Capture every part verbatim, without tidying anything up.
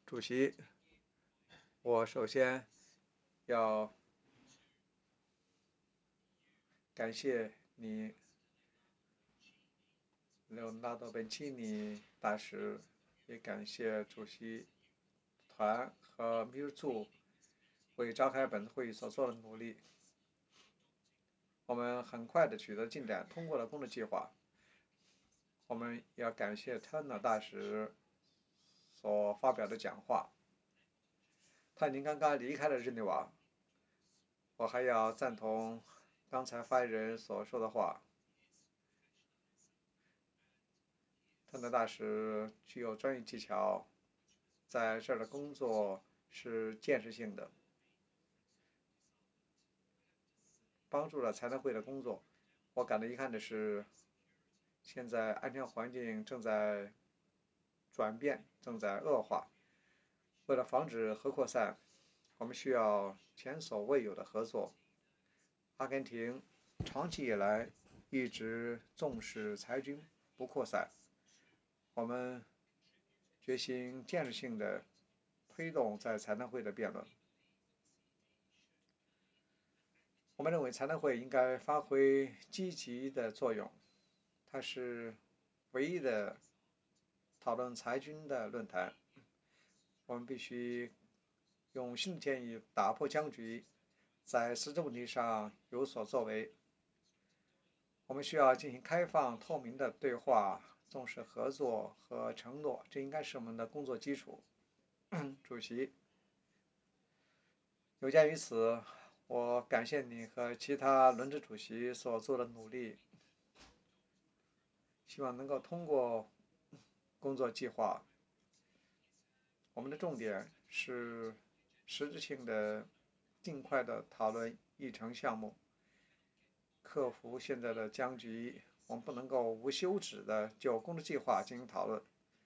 主席，我首先要感谢你，莱昂纳多·本奇尼大使，也感谢主席团和秘书处为召开本次会议所做的努力。我们很快地取得进展，通过了工作计划。我们要感谢特纳大使所发表的讲话。他已经刚刚离开了日内瓦。我还要赞同刚才发言人所说的话。特纳大使具有专业技巧，在这儿的工作是建设性的，帮助了财谈会的工作。我感到遗憾的是，现在安全环境正在转变，正在恶化。为了防止核扩散，我们需要前所未有的合作。阿根廷长期以来一直重视裁军不扩散。我们决心建设性的推动在财谈会的辩论。我们认为财谈会应该发挥积极的作用，它是唯一的讨论裁军的论坛。我们必须用新的建议打破僵局，在实质问题上有所作为。我们需要进行开放透明的对话，重视合作和承诺，这应该是我们的工作基础。主席，有鉴于此，我感谢你和其他轮值主席所做的努力，希望能够通过工作计划。我们的重点是实质性的、尽快的讨论议程项目，克服现在的僵局。我们不能够无休止的就工作计划进行讨论。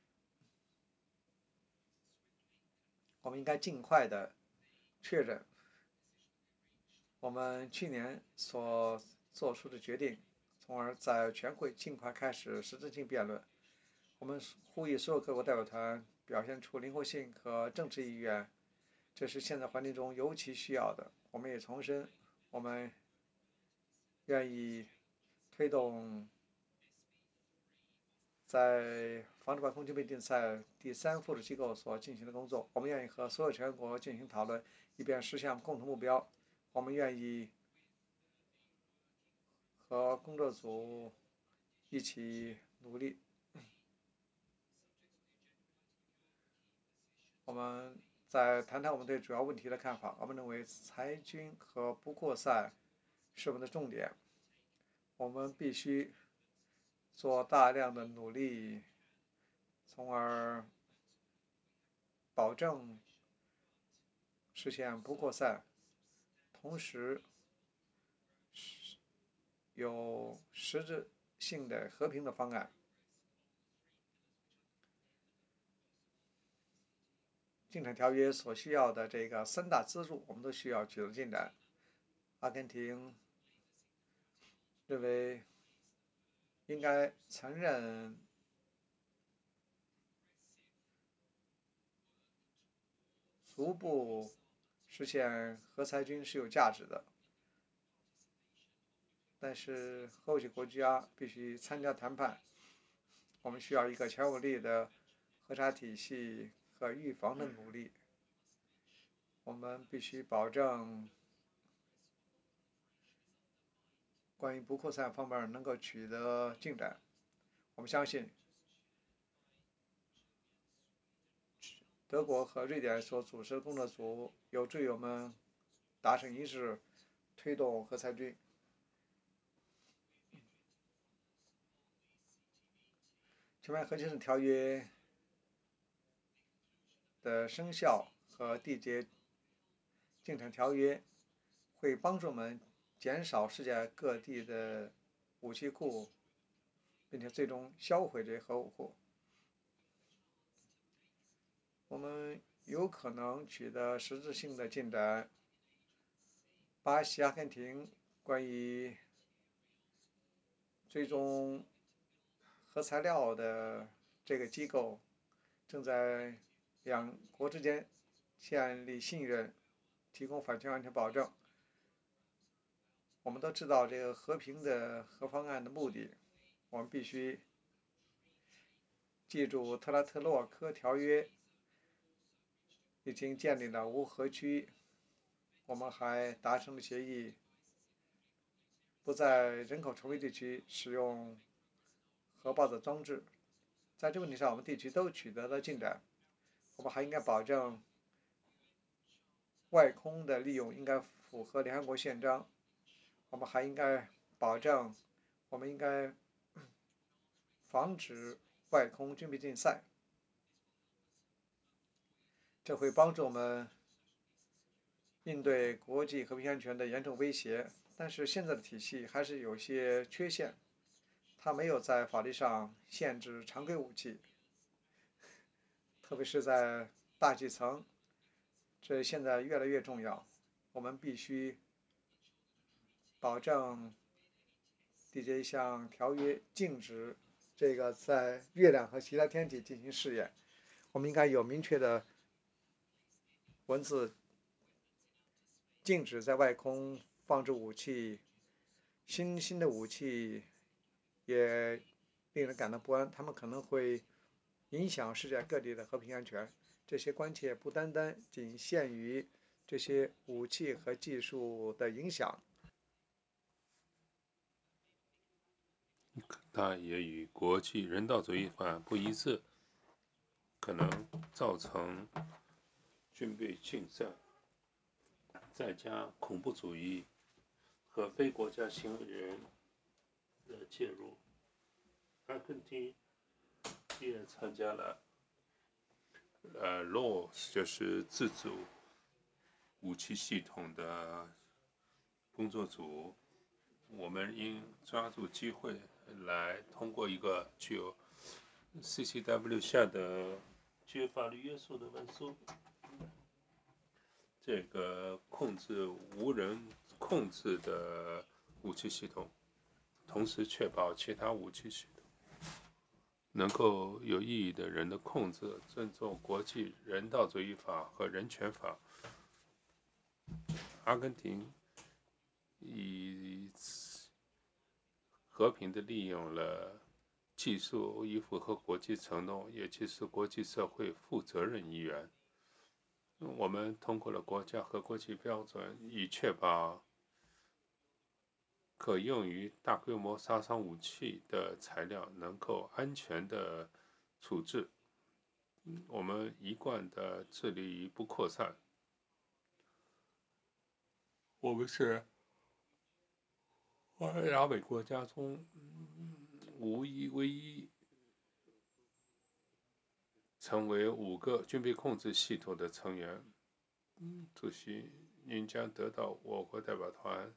我们应该尽快的确认我们去年所做出的决定，从而在全会尽快开始实质性辩论。我们呼吁所有各国代表团表现出灵活性和政治意愿，这是现在环境中尤其需要的。我们也重申，我们愿意推动在防止把空气被竞赛第三附属机构所进行的工作。我们愿意和所有成员国进行讨论，以便实现共同目标。我们愿意和工作组一起努力。我们再谈谈我们对主要问题的看法。我们认为裁军和不扩散是我们的重点。我们必须做大量的努力，从而保证实现不扩散，同时有实质性的和平的方案。进展条约所需要的这个三大支柱，我们都需要取得进展。阿根廷认为应该承认逐步实现核裁军是有价值的，但是后续国家必须参加谈判。我们需要一个强有力的核查体系和预防的努力。我们必须保证关于不扩散方面能够取得进展。我们相信德国和瑞典所组织的工作组有助于我们达成一致，推动核裁军。全面核军事条约的生效和缔结进程条约会帮助我们减少世界各地的武器库，并且最终销毁这些核武库。我们有可能取得实质性的进展。巴西、阿根廷关于追踪核材料的这个机构正在两国之间建立信任，提供反倾安全保证。我们都知道这个和平的核方案的目的，我们必须记住特拉特洛克条约已经建立了无核区，我们还达成了协议，不在人口稠密地区使用核爆的装置。在这个问题上，我们地区都取得了进展。我们还应该保证外空的利用应该符合联合国宪章。我们还应该保证，我们应该防止外空军备竞赛，这会帮助我们应对国际和平安全的严重威胁。但是现在的体系还是有些缺陷，它没有在法律上限制常规武器，特别是在大气层，这现在越来越重要。我们必须保证缔结一项条约，禁止这个在月亮和其他天体进行试验。我们应该有明确的文字禁止在外空放置武器。新兴的武器也令人感到不安，它们可能会影响世界各地的和平安全。这些关切不单单仅限于这些武器和技术的影响， 它也与国际人道主义法不一致，可能造成军备竞赛，再加恐怖主义和非国家行为人的介入。阿根廷也参加了呃 L O S， 就是自主武器系统的工作组。我们应抓住机会来通过一个具有 C C W 下的具有法律约束的文书，这个控制无人控制的武器系统，同时确保其他武器系统能够有意义的人的控制，尊重国际人道主义法和人权法。阿根廷以和平地利用了技术，以符合国际承诺，也就是国际社会负责任意愿。我们通过了国家和国际标准，以确保可用于大规模杀伤武器的材料能够安全的处置。我们一贯的致力于不扩散。我们是拉美国家中无一唯一成为五个军备控制系统的成员。主席，您将得到我国代表团